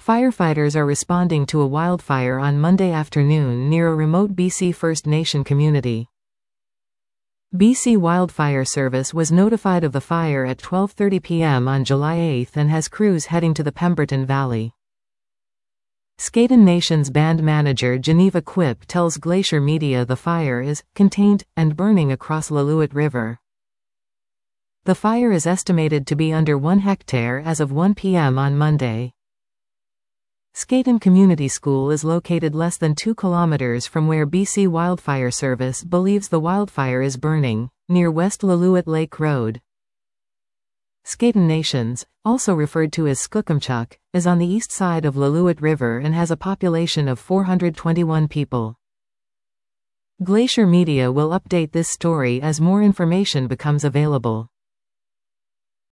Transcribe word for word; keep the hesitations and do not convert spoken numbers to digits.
Firefighters are responding to a wildfire on Monday afternoon near a remote B C First Nation community. B C Wildfire Service was notified of the fire at twelve thirty p m on July eighth and has crews heading to the Pemberton Valley. Skaton Nation's band manager Geneva Quip tells Glacier Media the fire is contained and burning across Lillooet River. The fire is estimated to be under one hectare as of one p m on Monday. Skaton Community School is located less than two kilometers from where B C Wildfire Service believes the wildfire is burning, near West Lillooet Lake Road. Skaton Nations, also referred to as Skookumchuck, is on the east side of Lillooet River and has a population of four hundred twenty-one people. Glacier Media will update this story as more information becomes available.